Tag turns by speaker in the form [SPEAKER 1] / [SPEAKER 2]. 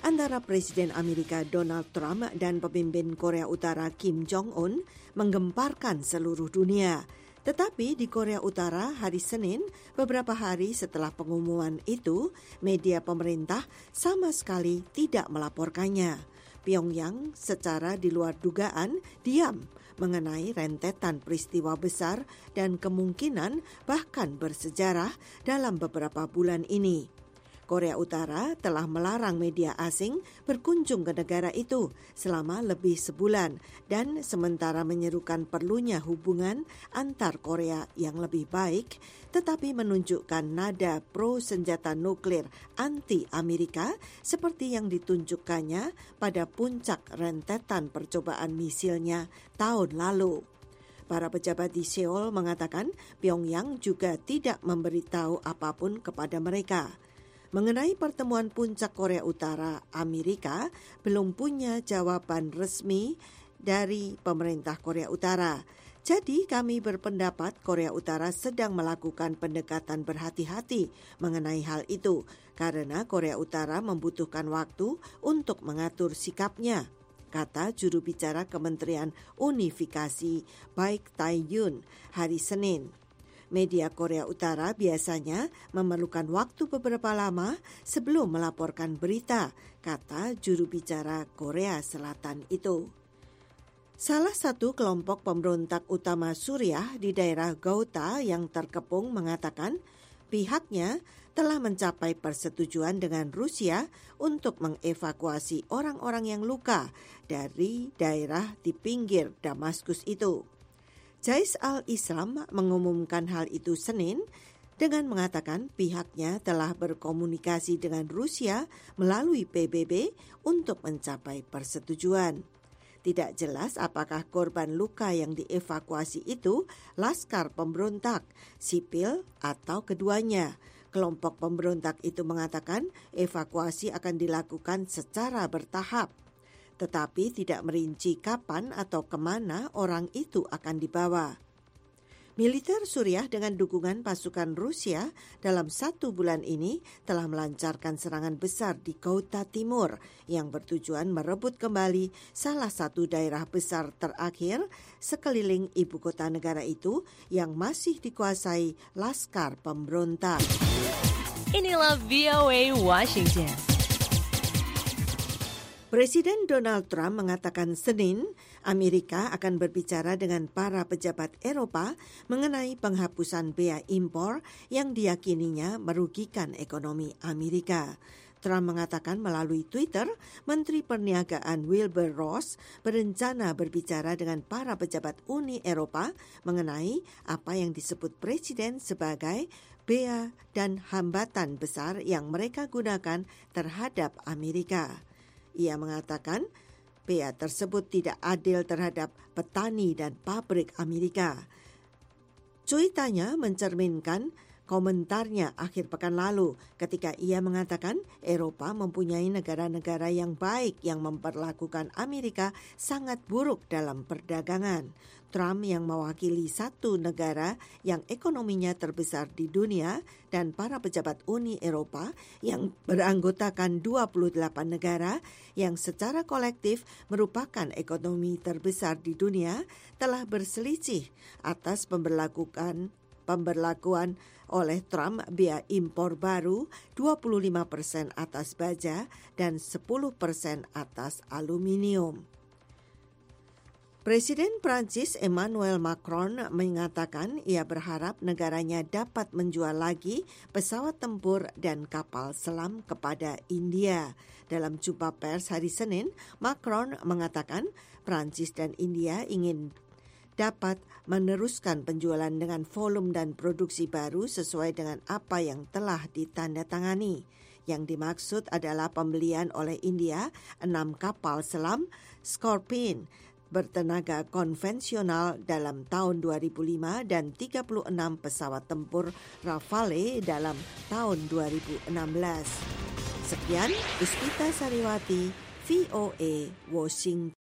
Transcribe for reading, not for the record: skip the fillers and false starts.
[SPEAKER 1] antara Presiden Amerika Donald Trump dan pemimpin Korea Utara Kim Jong-un menggemparkan seluruh dunia. Tetapi di Korea Utara hari Senin, beberapa hari setelah pengumuman itu, media pemerintah sama sekali tidak melaporkannya. Pyongyang secara di luar dugaan diam mengenai rentetan peristiwa besar dan kemungkinan bahkan bersejarah dalam beberapa bulan ini. Korea Utara telah melarang media asing berkunjung ke negara itu selama lebih sebulan dan sementara menyerukan perlunya hubungan antar Korea yang lebih baik, tetapi menunjukkan nada pro senjata nuklir anti-Amerika seperti yang ditunjukkannya pada puncak rentetan percobaan misilnya tahun lalu. Para pejabat di Seoul mengatakan Pyongyang juga tidak memberitahu apapun kepada mereka. Mengenai pertemuan puncak Korea Utara, Amerika belum punya jawaban resmi dari pemerintah Korea Utara. Jadi kami berpendapat Korea Utara sedang melakukan pendekatan berhati-hati mengenai hal itu karena Korea Utara membutuhkan waktu untuk mengatur sikapnya, kata juru bicara Kementerian Unifikasi Baik Tae-yun hari Senin. Media Korea Utara biasanya memerlukan waktu beberapa lama sebelum melaporkan berita, kata juru bicara Korea Selatan itu. Salah satu kelompok pemberontak utama Suriah di daerah Ghouta yang terkepung mengatakan pihaknya telah mencapai persetujuan dengan Rusia untuk mengevakuasi orang-orang yang luka dari daerah di pinggir Damaskus itu. Jais al-Islam mengumumkan hal itu Senin dengan mengatakan pihaknya telah berkomunikasi dengan Rusia melalui PBB untuk mencapai persetujuan. Tidak jelas apakah korban luka yang dievakuasi itu laskar pemberontak, sipil atau keduanya. Kelompok pemberontak itu mengatakan evakuasi akan dilakukan secara bertahap, tetapi tidak merinci kapan atau kemana orang itu akan dibawa. Militer Suriah dengan dukungan pasukan Rusia dalam 1 bulan ini telah melancarkan serangan besar di Ghouta Timur yang bertujuan merebut kembali salah satu daerah besar terakhir sekeliling ibu kota negara itu yang masih dikuasai laskar pemberontak.
[SPEAKER 2] Inilah VOA Washington.
[SPEAKER 1] Presiden Donald Trump mengatakan Senin, Amerika akan berbicara dengan para pejabat Eropa mengenai penghapusan bea impor yang diyakininya merugikan ekonomi Amerika. Trump mengatakan melalui Twitter, Menteri Perniagaan Wilbur Ross berencana berbicara dengan para pejabat Uni Eropa mengenai apa yang disebut Presiden sebagai bea dan hambatan besar yang mereka gunakan terhadap Amerika. Ia mengatakan bea tersebut tidak adil terhadap petani dan pabrik Amerika. Cuitannya mencerminkan komentarnya akhir pekan lalu ketika ia mengatakan Eropa mempunyai negara-negara yang baik yang memperlakukan Amerika sangat buruk dalam perdagangan. Trump yang mewakili satu negara yang ekonominya terbesar di dunia dan para pejabat Uni Eropa yang beranggotakan 28 negara yang secara kolektif merupakan ekonomi terbesar di dunia telah berselisih atas pemberlakuan oleh Trump bea impor baru 25% atas baja dan 10% atas aluminium. Presiden Prancis Emmanuel Macron mengatakan ia berharap negaranya dapat menjual lagi pesawat tempur dan kapal selam kepada India. Dalam jumpa pers hari Senin, Macron mengatakan Prancis dan India ingin dapat meneruskan penjualan dengan volume dan produksi baru sesuai dengan apa yang telah ditandatangani. Yang dimaksud adalah pembelian oleh India 6 kapal selam Scorpene bertenaga konvensional dalam tahun 2005 dan 36 pesawat tempur Rafale dalam tahun 2016. Sekian, Puspita Sariwati, VOA Washington.